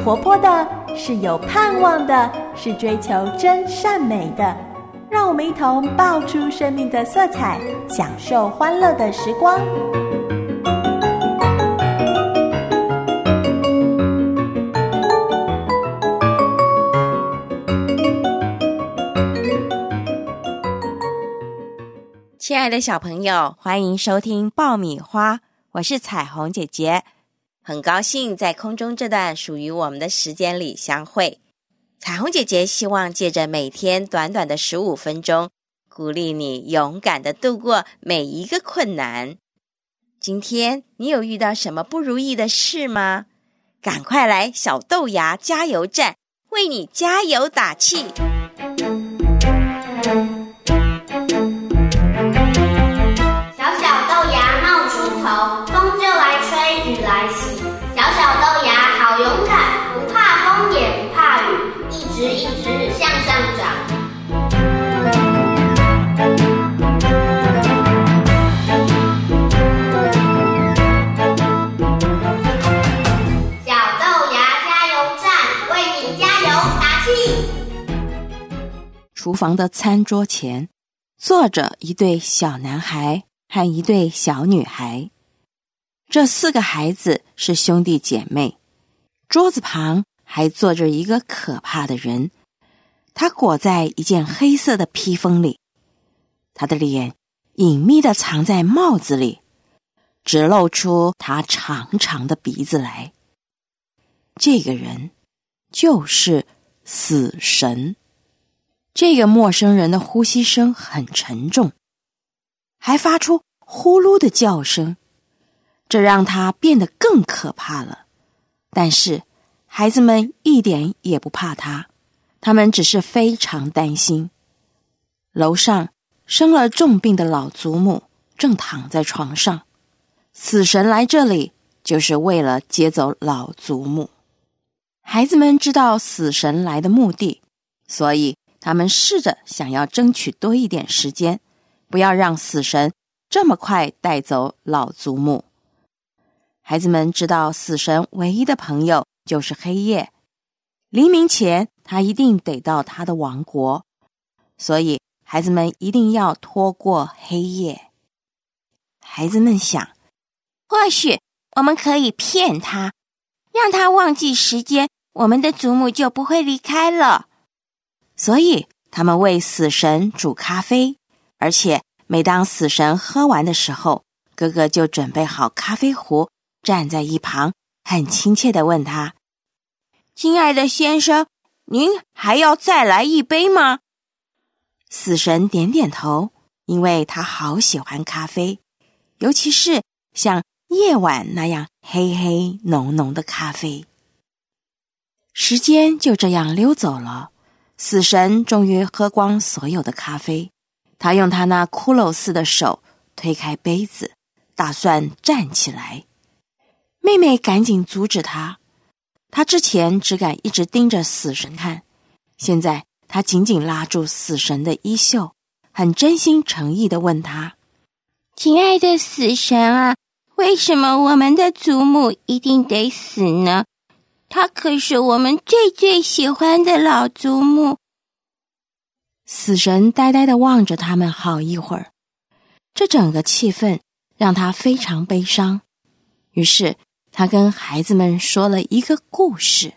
活泼的，是有盼望的，是追求真善美的。让我们一同爆出生命的色彩，享受欢乐的时光。 亲爱的小朋友，欢迎收听爆米花，我是彩虹姐姐，很高兴在空中这段属于我们的时间里相会。彩虹姐姐希望借着每天短短的15分钟，鼓励你勇敢地度过每一个困难。今天你有遇到什么不如意的事吗？赶快来小豆芽加油站，为你加油打气。 风就来吹，雨来袭，小小豆芽好勇敢，不怕风也不怕雨，一直向上长。小豆芽加油站，为你加油打气。 厨房的餐桌前坐着一对小男孩和一对小女孩，这4个孩子是兄弟姐妹。桌子旁还坐着一个可怕的人，他裹在一件黑色的披风里，他的脸隐秘地藏在帽子里，只露出他长长的鼻子来。这个人就是死神。这个陌生人的呼吸声很沉重，还发出呼噜的叫声，这让他变得更可怕了。但是孩子们一点也不怕他，他们只是非常担心。楼上生了重病的老祖母正躺在床上，死神来这里就是为了接走老祖母。孩子们知道死神来的目的，所以他们试着想要争取多一点时间，不要让死神这么快带走老祖母。孩子们知道死神唯一的朋友就是黑夜，黎明前他一定得到他的王国，所以孩子们一定要拖过黑夜。孩子们想，或许我们可以骗他，让他忘记时间，我们的祖母就不会离开了。所以他们为死神煮咖啡，而且每当死神喝完的时候，哥哥就准备好咖啡壶，站在一旁，很亲切地问他：亲爱的先生，您还要再来一杯吗？死神点点头，因为他好喜欢咖啡，尤其是像夜晚那样黑黑浓浓的咖啡。时间就这样溜走了，死神终于喝光所有的咖啡，他用他那骷髅似的手推开杯子，打算站起来。妹妹赶紧阻止他，她之前只敢一直盯着死神看，现在她紧紧拉住死神的衣袖，很真心诚意地问他：亲爱的死神啊，为什么我们的祖母一定得死呢？她可是我们最喜欢的老祖母。死神呆呆地望着他们好一会儿，这整个气氛让他非常悲伤。于是他跟孩子们说了一个故事。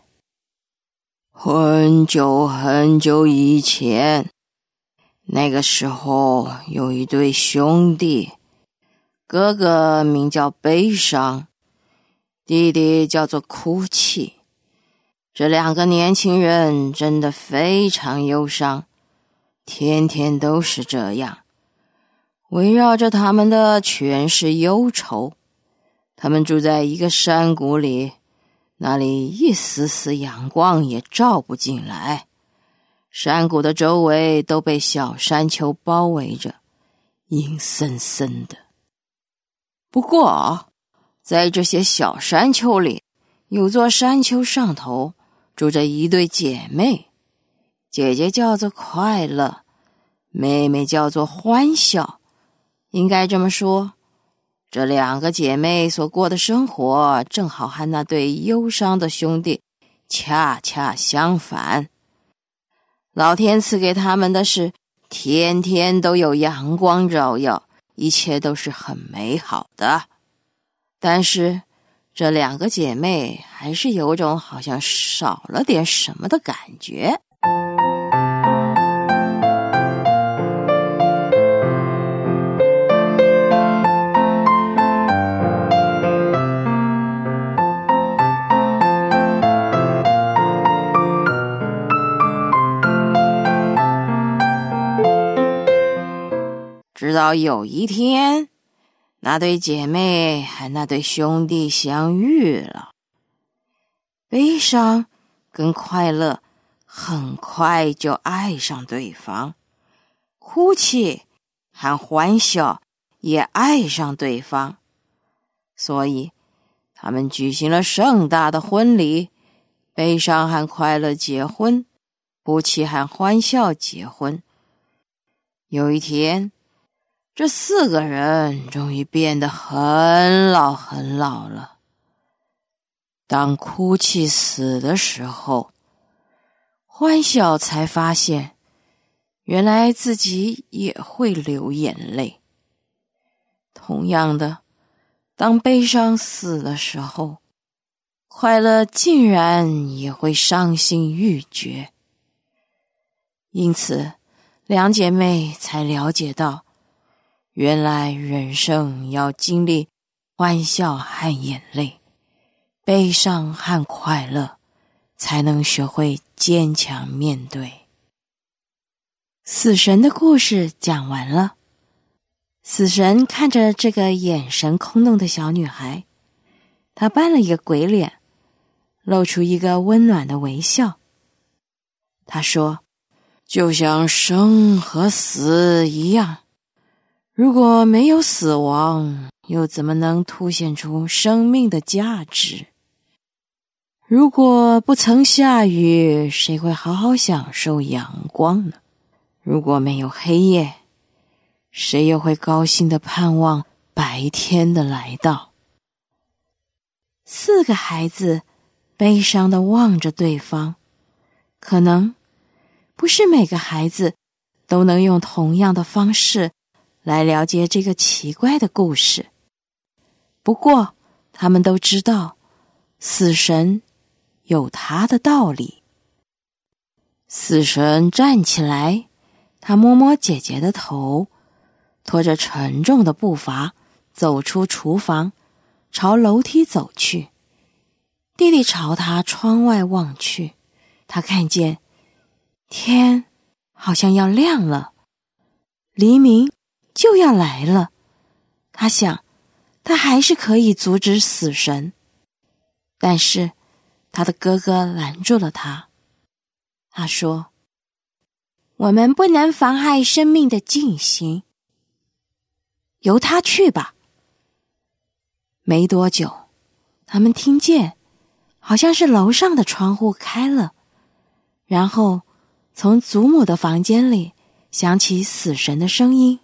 很久很久以前，那个时候有一对兄弟，哥哥名叫悲伤，弟弟叫做哭泣。这2个年轻人真的非常忧伤，天天都是这样，围绕着他们的全是忧愁。他们住在一个山谷里，那里一丝丝阳光也照不进来，山谷的周围都被小山丘包围着，阴森森的。不过在这些小山丘里，有座山丘上头住着一对姐妹，姐姐叫做快乐，妹妹叫做欢笑。应该这么说，这2个姐妹所过的生活正好和那对忧伤的兄弟恰恰相反。老天赐给他们的是天天都有阳光照耀，一切都是很美好的。但是这2个姐妹还是有种好像少了点什么的感觉。直到有一天，那对姐妹和那对兄弟相遇了。悲伤跟快乐很快就爱上对方，哭泣和欢笑也爱上对方，所以他们举行了盛大的婚礼，悲伤和快乐结婚，哭泣和欢笑结婚。有一天，这4个人终于变得很老很老了。当哭泣死的时候，欢笑才发现，原来自己也会流眼泪。同样的，当悲伤死的时候，快乐竟然也会伤心欲绝。因此，2姐妹才了解到，原来人生要经历欢笑和眼泪，悲伤和快乐，才能学会坚强面对。死神的故事讲完了。死神看着这个眼神空洞的小女孩，她扮了一个鬼脸，露出一个温暖的微笑。她说，就像生和死一样，如果没有死亡，又怎么能凸显出生命的价值？如果不曾下雨，谁会好好享受阳光呢？如果没有黑夜，谁又会高兴地盼望白天的来到？4个孩子悲伤地望着对方，可能不是每个孩子都能用同样的方式来了解这个奇怪的故事。不过，他们都知道，死神有他的道理。死神站起来，他摸摸姐姐的头，拖着沉重的步伐走出厨房，朝楼梯走去。弟弟朝他窗外望去，他看见天好像要亮了，黎明就要来了。他想，他还是可以阻止死神，但是他的哥哥拦住了他。他说，我们不能妨害生命的进行，由他去吧。没多久，他们听见好像是楼上的窗户开了，然后从祖母的房间里响起死神的声音，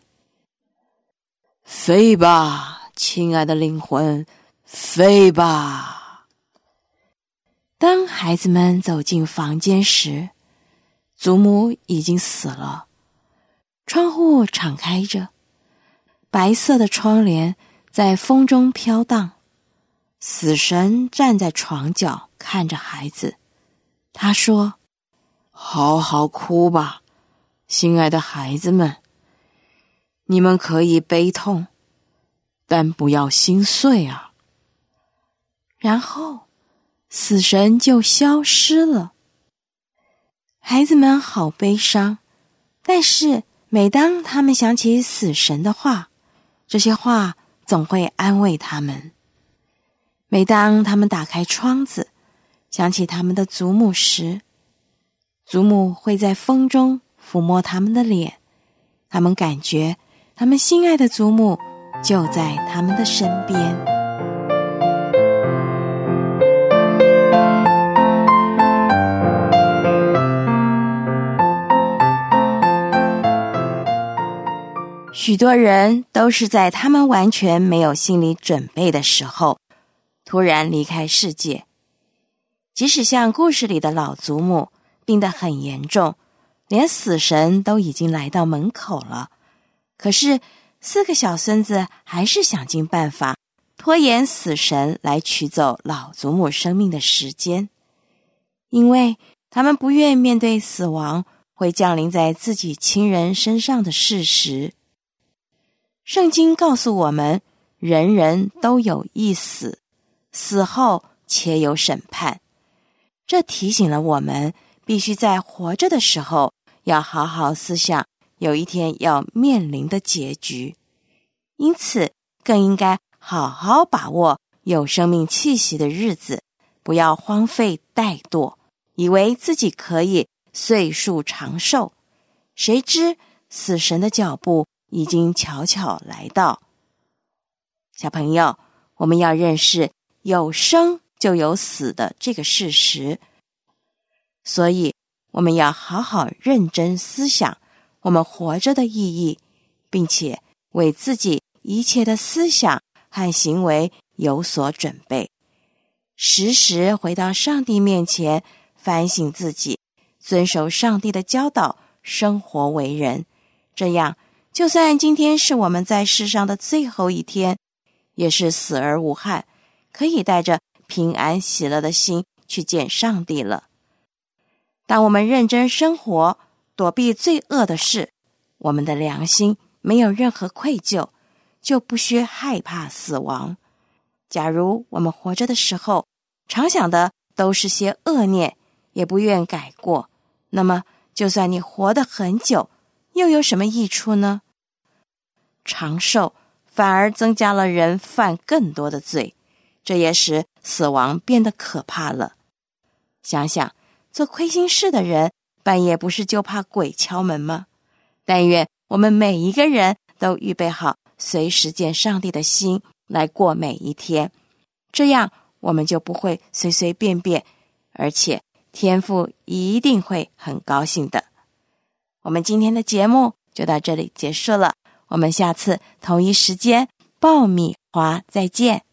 飞吧，亲爱的灵魂，飞吧。当孩子们走进房间时，祖母已经死了，窗户敞开着，白色的窗帘在风中飘荡。死神站在床角看着孩子，他说，好好哭吧，亲爱的孩子们，你们可以悲痛，但不要心碎啊。然后死神就消失了。孩子们好悲伤，但是每当他们想起死神的话，这些话总会安慰他们。每当他们打开窗子，想起他们的祖母时，祖母会在风中抚摸他们的脸，他们感觉他们心爱的祖母就在他们的身边。许多人都是在他们完全没有心理准备的时候，突然离开世界。 即使像故事里的老祖母病得很严重，连死神都已经来到门口了，可是4个小孙子还是想尽办法拖延死神来取走老祖母生命的时间，因为他们不愿面对死亡会降临在自己亲人身上的事实。圣经告诉我们，人人都有一死，死后且有审判。这提醒了我们，必须在活着的时候要好好思想有一天要面临的结局，因此更应该好好把握有生命气息的日子，不要荒废怠惰，以为自己可以岁数长寿，谁知死神的脚步已经悄悄来到。小朋友，我们要认识有生就有死的这个事实，所以我们要好好认真思想我们活着的意义，并且为自己一切的思想和行为有所准备，时时回到上帝面前反省自己，遵守上帝的教导，生活为人。这样，就算今天是我们在世上的最后一天，也是死而无憾，可以带着平安喜乐的心去见上帝了。当我们认真生活，躲避罪恶的事，我们的良心没有任何愧疚，就不需害怕死亡。假如我们活着的时候常想的都是些恶念，也不愿改过，那么就算你活得很久，又有什么益处呢？长寿反而增加了人犯更多的罪，这也使死亡变得可怕了。想想做亏心事的人，半夜不是就怕鬼敲门吗？但愿我们每一个人都预备好随时见上帝的心来过每一天，这样我们就不会随随便便，而且天父一定会很高兴的。我们今天的节目就到这里结束了，我们下次同一时间爆米花再见。